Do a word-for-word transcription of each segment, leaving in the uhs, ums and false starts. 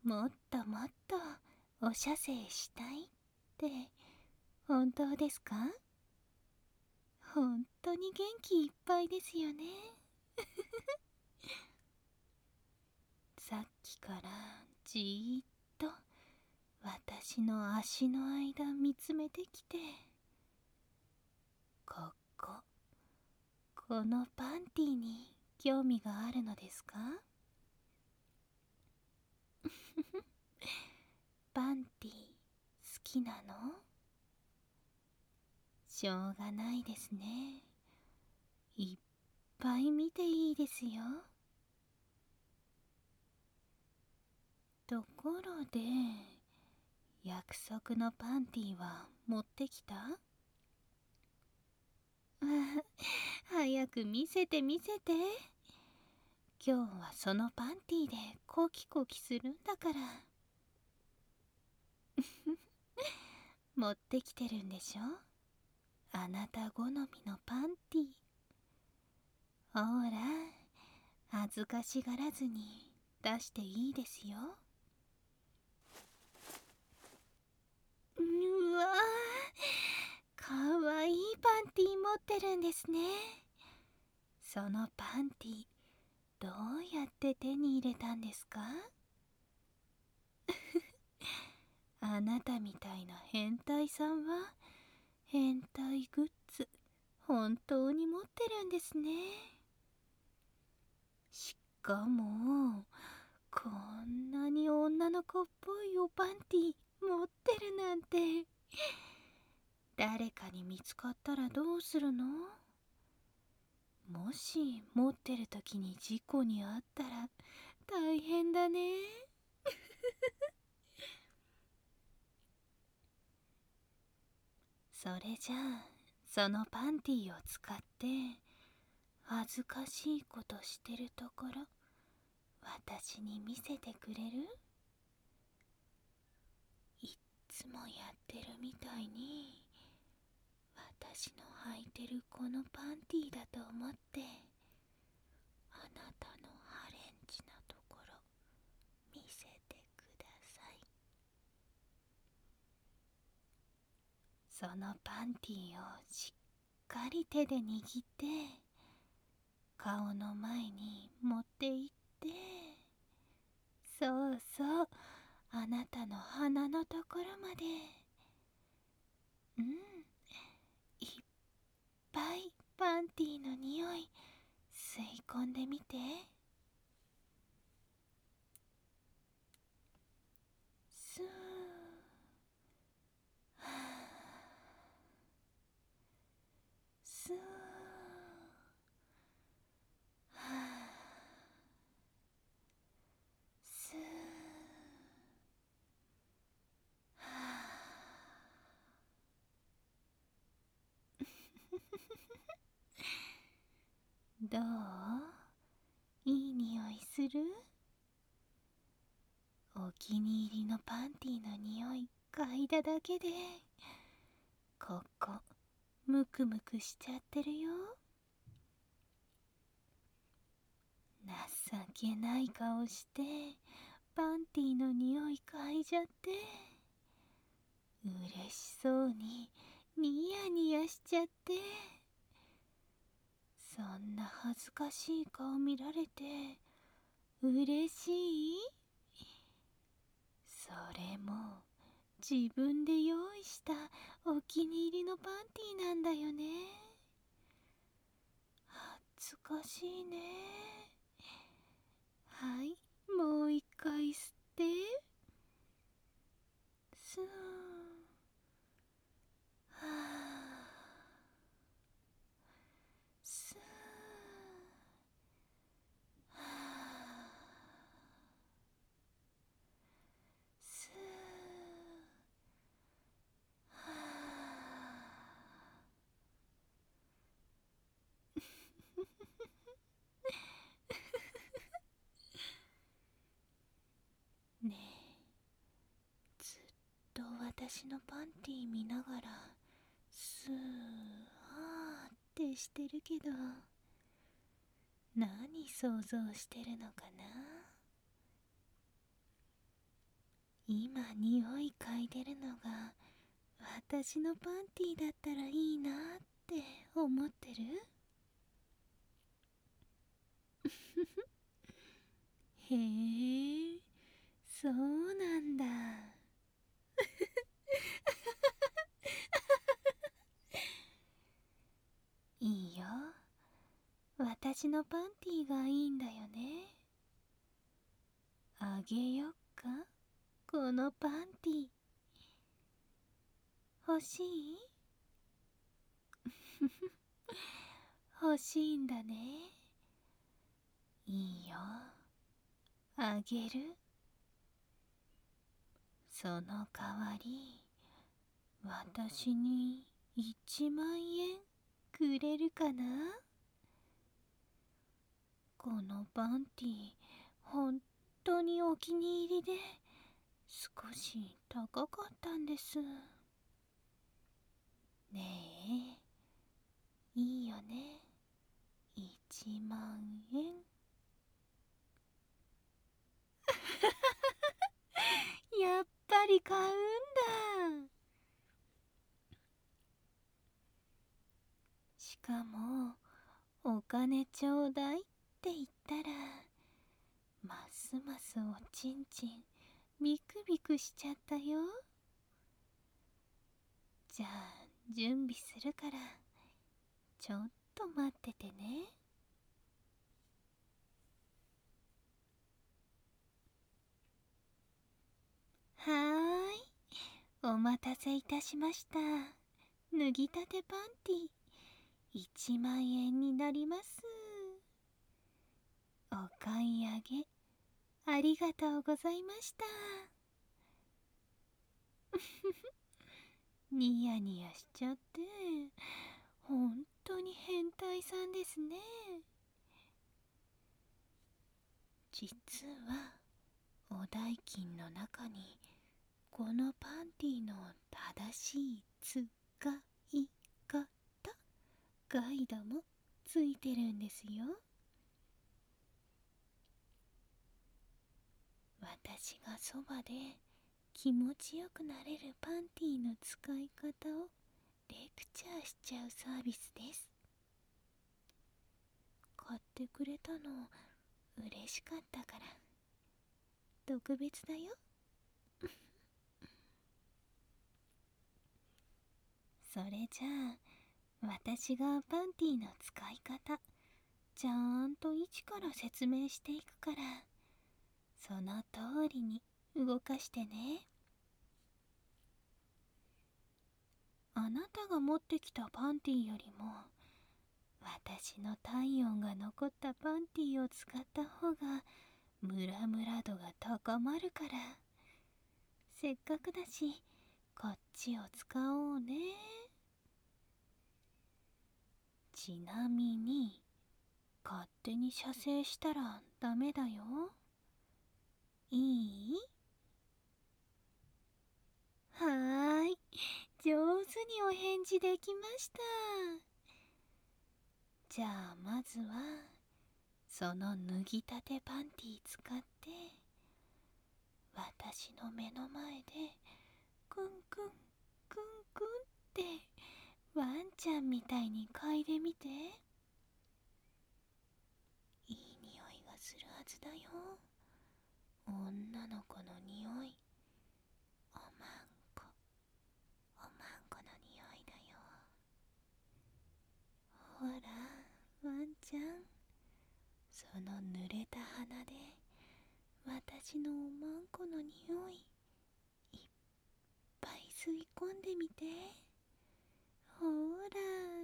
もっともっとおしゃせいしたいって本当ですか？本当に元気いっぱいですよね。さっきからじーっと私の足の間見つめてきて、こここのパンティに興味があるのですか？パンティ好きなの？しょうがないですね。いっぱい見ていいですよ。ところで、約束のパンティは持ってきた？早く見せて見せて。今日はそのパンティでコキコキするんだから。持ってきてるんでしょ？あなた好みのパンティ。ほら、恥ずかしがらずに出していいですよ。うわー、かわいいパンティ持ってるんですね。そのパンティ、どうやって手に入れたんですか？あなたみたいな変態さんは変態グッズ本当に持ってるんですね。しかもこんなに女の子っぽいおパンティ持ってるなんて。誰かに見つかったらどうするの？もし持ってる時に事故に遭ったら大変だね。それじゃあそのパンティを使って恥ずかしいことしてるところ私に見せてくれる？いっつもやってるみたいに私の履いてるこのパンティだと思ってあなたのハレンチなところ見せてください。そのパンティをしっかり手で握って顔の前に持っていって、そうそう、あなたの鼻のところまで。うん、いっぱいパンティの匂い吸い込んでみて。スー、はー、スー、はー、スー、はー。どう？いい匂いする？お気に入りのパンティの匂い嗅いだだけでここムクムクしちゃってるよ。情けない顔してパンティの匂い嗅いじゃって嬉しそうにニヤニヤしちゃって。そんな恥ずかしい顔見られて嬉しい？それも自分で用意したお気に入りのパンティなんだよね。恥ずかしいね。はい、もう一回吸って。スー、はあ、スー、はあ、スー、はあ。ねえ、ずっと私のパンティ見ながらスーあーってしてるけど何想像してるのかな？ 匂い嗅いでるのが私のパンティーだったらいいなって思ってる？へえ、そうなんだ。いいよ。私のパンティーがいいんだよね。あげよっか、このパンティー。欲しい？欲しいんだね。いいよ。あげる。その代わり、私にいちまんえんくれるかな？このパンティー、本当にお気に入りで、少し高かったんです。ねえ、いいよね。いちまんえん。やっぱり買うんだ。しかも、お金ちょうだいって言ったら、ますますおちんちんビクビクしちゃったよ。じゃあ準備するからちょっと待っててね。はーい、お待たせいたしました。脱ぎたてパンティいちまんえんになります。お買い上げありがとうございました。ニヤニヤしちゃって本当に変態さんですね。実はお代金の中にこのパンティの正しい使い方ガイドもついてるんですよ。私がそばで気持ちよくなれるパンティの使い方をレクチャーしちゃうサービスです。買ってくれたの嬉しかったから特別だよ。それじゃあ私がパンティの使い方ちゃんと一から説明していくからその通りに動かしてね。あなたが持ってきたパンティよりも私の体温が残ったパンティを使った方がムラムラ度が高まるから、せっかくだしこっちを使おうね。ちなみに勝手に射精したらダメだよ。いい？はーい、上手にお返事できました。じゃあまずはその脱ぎたてパンティ使って私の目の前でクンクンクンクンってワンちゃんみたいに嗅いでみて。いい匂いがするはずだよ。女の子の匂い。おまんこおまんこの匂いだよ。ほらワンちゃん、その濡れた鼻で私のおまんこの匂いいっぱい吸い込んでみて。ほら、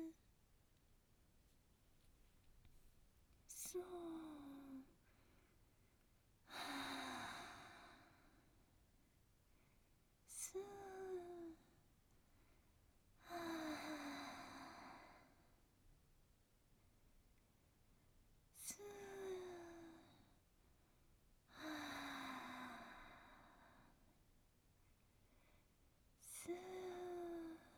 そう。はあ、すー。はあ、すー。はあ、すー。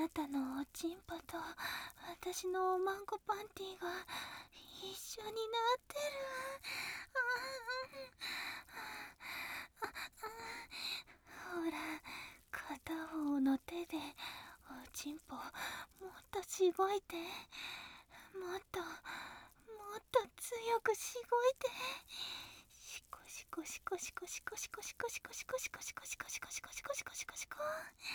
なたのおちんぽと私のおまんこパンティが一緒になってる。あああほら、片方の手でおちんぽもっとしごいて、もっともっと強くしごいて、しこしこしこしこしこしこしこしこしこしこしこしこしこしこしこしこしこしこ。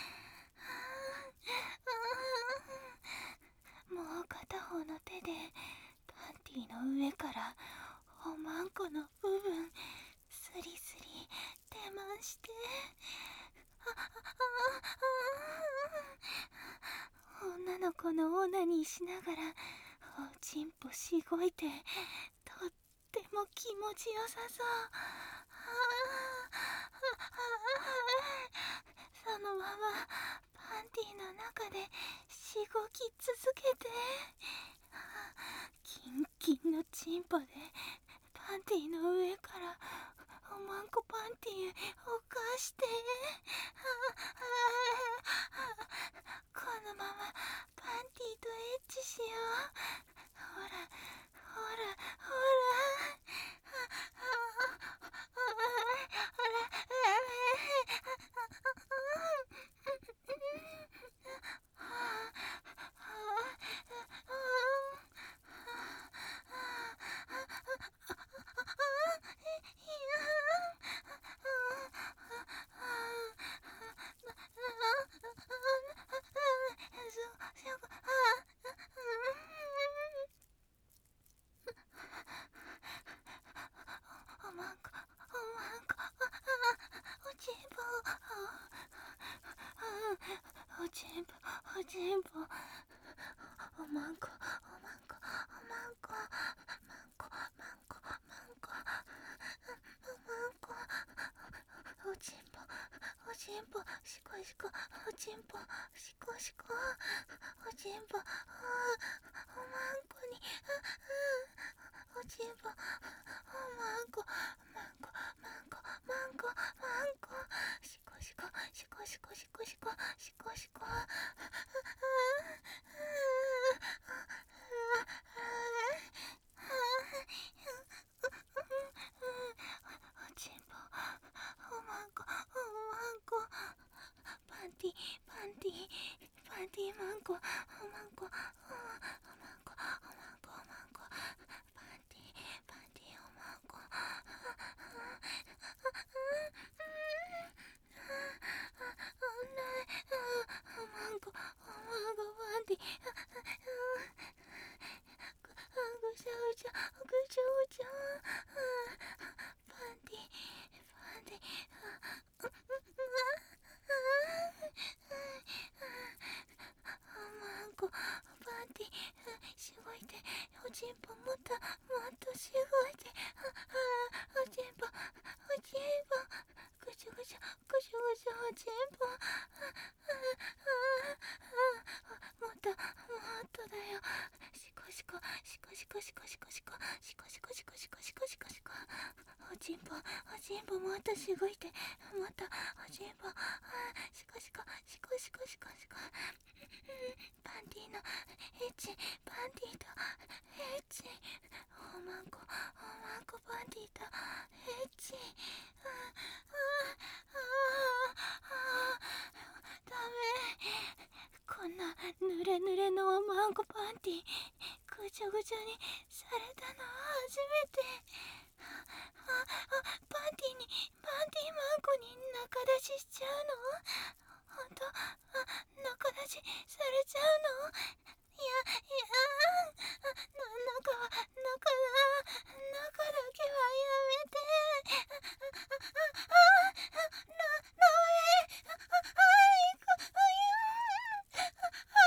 もう片方の手でパンティの上からおまんこの部分スリスリ手回して、女の子のオナニーしながらおちんぽしごいて、とっても気持ちよさそう。そのままパンティの中でしごき続けて、キンキンのチンポでパンティの上からおまんこパンティをかして、このままパンティとエッチしよう。ほらほらほら、おまんこおまんこおちんぽおちんぽおちんぽおまんこおまんこおまんこまんこまんこまんこおまんこおちんぽおちんぽしこしこおちんぽしこしこおちんぽおまんこにおちんぽおまんこまんこまんこまんこまんこしこしこしこしこしこしこしこしこおちんぽおまんこおまんこパンティパンティパンティマンコおまんこおまんこおまんこおまんこパンティパンティおまんこおまんこおまんこパンティぐちゃぐちゃぐちゃぐちゃパンティパンティおまんこパンティしごいて、おちんぽもっともっとしごいて、おちんぽおちんぽぐちゃぐちゃぐちゃぐちゃおちんぽもっともっとだよ、しこしこしこしこしこしこしこしこしこしこしこしこしこしこおちんぽおちんぽもっとしごいて、もっとおちんぽしこしこしこしこしこしこパンティのエッチパンティとエッチおまんこおまんこパンティとエッチああああダメ、こんなぬれぬれのおまんこパンティぐちゃぐちゃにされたの初めて。ああパンティにパンティマンコに仲出ししちゃうの？ほんと、あ、仲出しされちゃうの？いや、いや、な、中は、中だ、中だけはやめて。あ、あ、あ、な、ダメ。あ、あ、いく、いや、あ、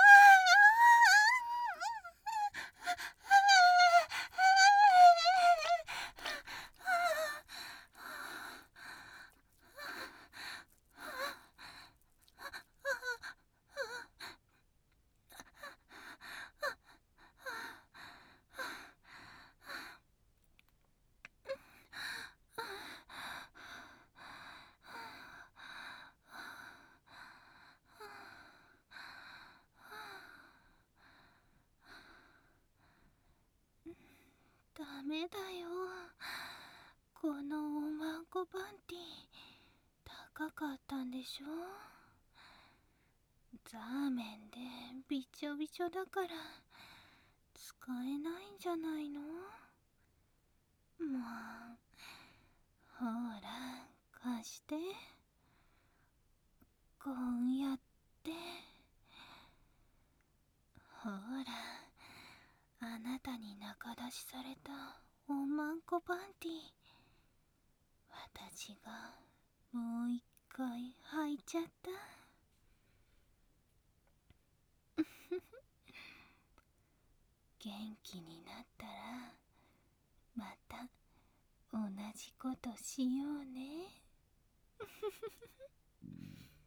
ダメだよ。このおまんこパンティ高かったんでしょ。ザーメンでびちょびちょだから使えないんじゃないの。もうほら貸して。こうやってほら、あなたに仲出しされたおまんこパンティ私がもう一回履いちゃった。元気になったらまた同じことしようね。